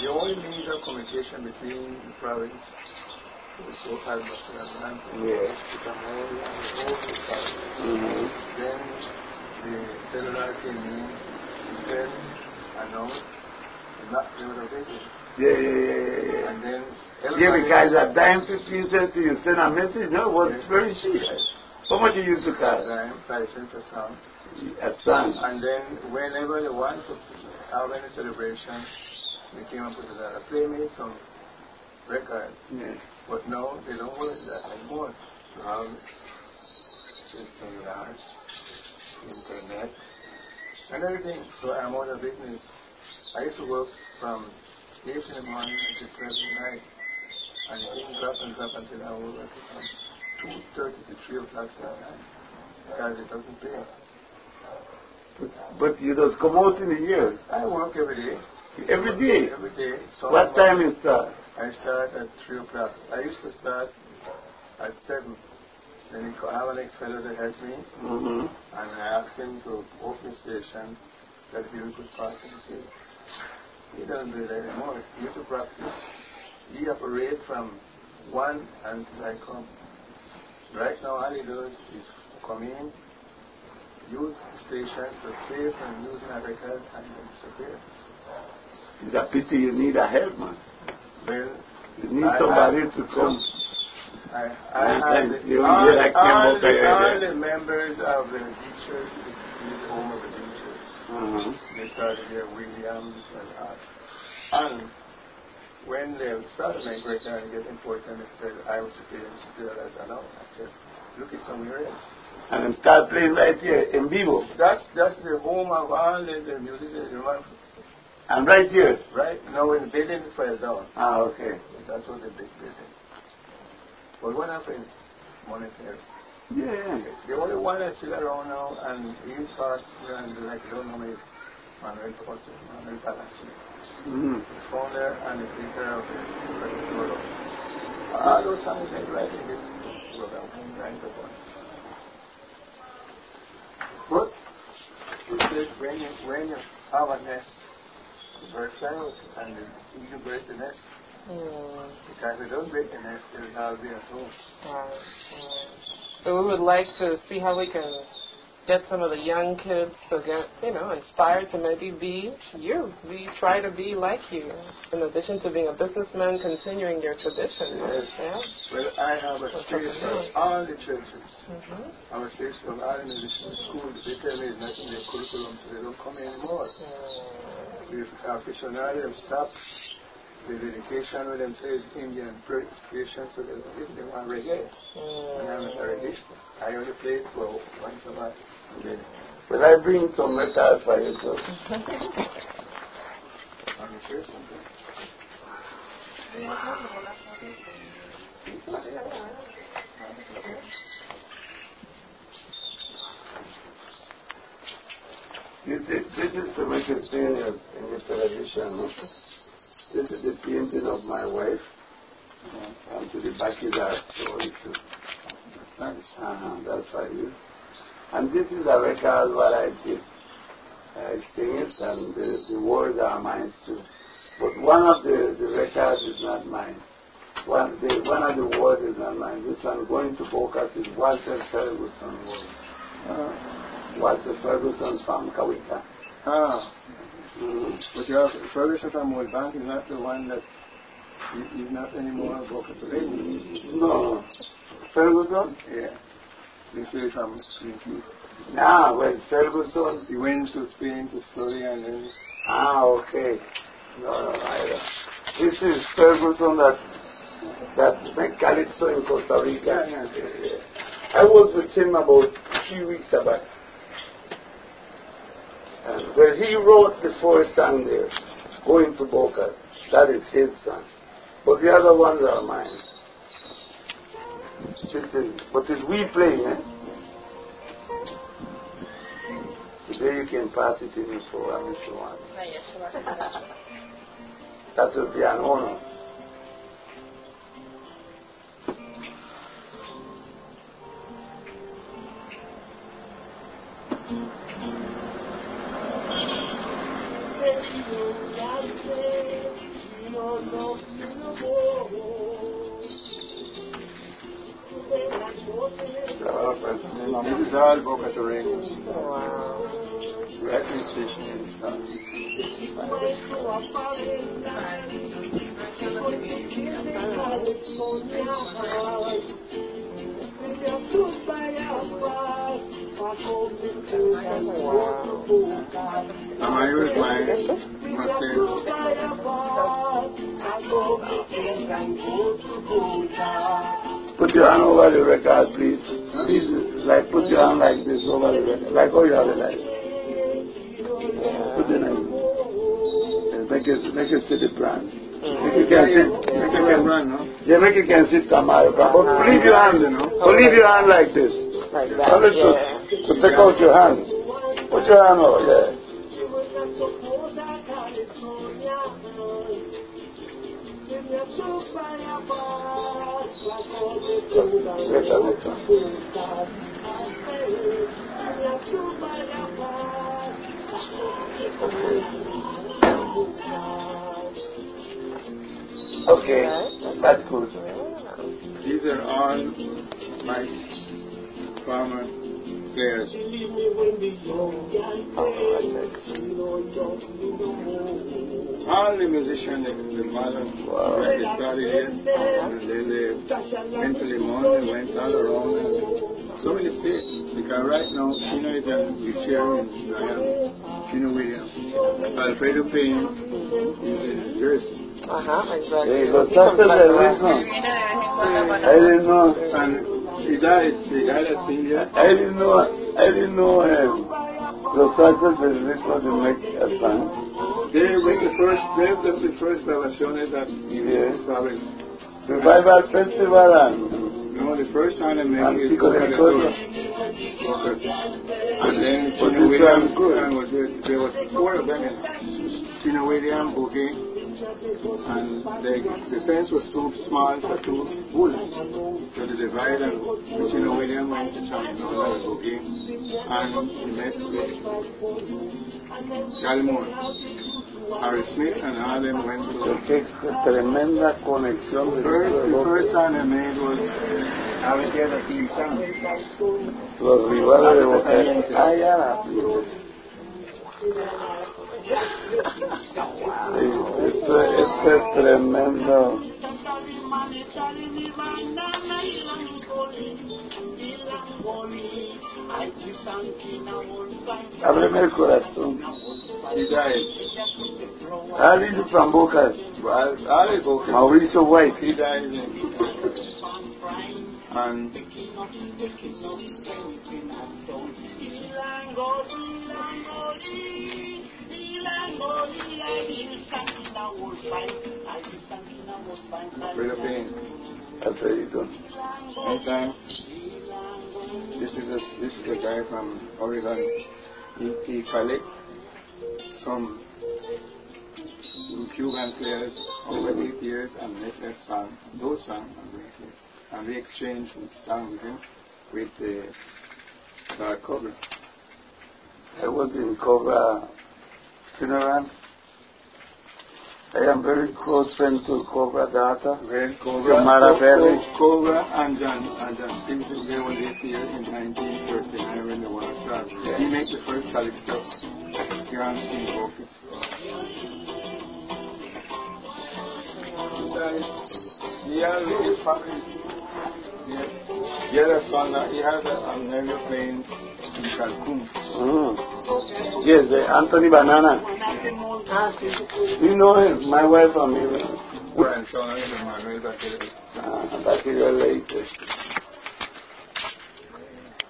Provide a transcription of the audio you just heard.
the only means of communication between the province was local buses and land. Yeah. Then the cellular came in, then announced not the other business. Yeah. And then Yeah, because at dime 15 cents you send a message, no, it was very cheap. How much you used to cost? Dime, 5 cents a song. A song. And then whenever they want to have any celebration, they came up with a Playmate some record. Yeah. But no, they don't work that anymore. You have cellular, internet, and everything. So I'm out of business. I used to work from 8 in the morning to 12 at night. And it didn't drop until I was working from 2:30 to 3 o'clock at night. Because it doesn't pay. But you just come out in the year? I work every day. Every day? Every day. So what time you start? I start at 3 o'clock. I used to start at 7. Then I have an ex-fellow that helped me. And I asked him to open the station that he could pass and say, he doesn't do that anymore. You have to practice. He operate from 1 until I come. Right now all he does is come in, use the station to save and use my record and then disappear. It's a pity you need a help, man. Well, you need somebody to come. all the members of the teachers is the home of the teachers. They started here, Williams and us. And when they started my great and get important, they said, I was superior. I said, no. I said, look at somewhere else. And start playing right here in Vivo. That's the home of all the music. And right here? Right. No, when the building fell down. Okay. That was a big building. But what happened? Monetary. Yeah. The only one that's still around now, and he passed, and like you don't know, is Manuel Palacio. He's founder and the speaker of the program. All those songs they write in this program, right? But he said when you have a nest, you bird fly out and you break the nest. Because if you don't break the nest, it will not be at home. So we would like to see how we can get some of the young kids to get, inspired to maybe be you. We try to be like you. In addition to being a businessman, continuing your tradition. Yes. Yeah? Well, I have a space for all the churches. I have a space for all the musicians schools. They tell me it's not in their curriculum, so they don't come anymore. If aficionados have stopped the dedication with them says Indian station, so they want reggae. And I'm not a reggae. I only play it for once a month. Will I bring some metal for you too? I'm sure something. This is to make it seen in the television. No? This is the painting of my wife. And to the back is our story too. That's for you. And this is a record what I did. I sing it and the words are mine too. But one of the records is not mine. One of the words is not mine. This one going to focus is Walter Ferguson word. Walter Ferguson from Kawita. But you have Ferguson from World Bank is not the one that is not anymore a vocal today. No. Ferguson? Yeah. This is from Spain. Well, Ferguson. He went to Spain to study and then. Okay. No, this is Ferguson that make calypso in Costa Rica. Yeah. I was with him about 3 weeks back. And when he wrote the first song there, Going to Boca, that is his song. But the other ones are mine. But it's we playing, Today you can pass it in the program if you want. That will be an honor. This is all Boca Torrenos. Wow. Right in station in town. I'm here with my Put your hand over the record, please. Please, like, put your hand like this over the record. Like how you have it like. Put it like this. Make it see the brand. Make it can sit. Make it can run, no? Yeah, make it can sit Tamara. But leave your hand, leave your hand like this. Like that, So take out your hand. Put your hand over, yeah. Okay, that's good. These are all my former players. All the musicians, the modern, they started here, and then they went to Limon and went all around, and so many states. Because right now, Chino is the chairman in Miami, Chino Williams. Alfredo Payne is in Jersey. Exactly. Hey, Los Santos del Ritmo. I didn't know. And the guy that sings here. I didn't know Los Santos del Ritmo to make a song. They were the first grabaciones that probably. Revival Festival and no, the first song they made is Chico de Costa. And then Chino Williams was there was four of them in Chino Williams, Boogie, and the fence was too small for two bulls. So they divided and Chino Williams went to Chaminola and Boogie, and he met with Gallimore. Harry Smith and all them went to Qué tremenda conexión de the first song they made was los rivales de Boca. Esto es tremendo. Ábreme el corazón. He died. Ali de Pambocas. Mauricio White. He died and Alfredo Payne. Alfredito. Anytime. This is a guy from Oregon. He collects some Cuban players over 8 years and make that song, those songs, and we exchange songs with him with Cobra. I was in Cobra funeral. I am very close friend to Cobra Data. Cobra and John Stevenson, they were here in 1939 when the war started. Yeah. He made the first calypso, Grand King Vocals. He has his family. The other son, he has a nephew playing in Cancun. Yes, Anthony Banana. You know him, my wife and me. Grandson of Emmanuel Baquero. Baquero later.